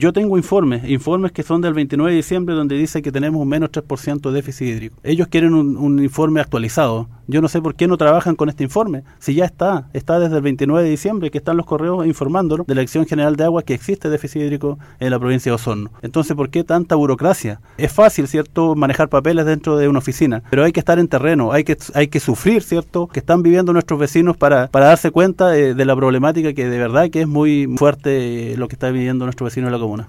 Yo tengo informes que son del 29 de diciembre donde dice que tenemos un menos 3% de déficit hídrico. Ellos quieren un informe actualizado. Yo no sé por qué no trabajan con este informe, si ya está desde el 29 de diciembre que están los correos informándonos de la Dirección General de Aguas que existe déficit hídrico en la provincia de Osorno. Entonces, ¿por qué tanta burocracia? Es fácil, ¿cierto?, manejar papeles dentro de una oficina, pero hay que estar en terreno, hay que sufrir, ¿cierto?, que están viviendo nuestros vecinos para darse cuenta de la problemática que de verdad que es muy fuerte lo que está viviendo nuestros vecinos de la comuna.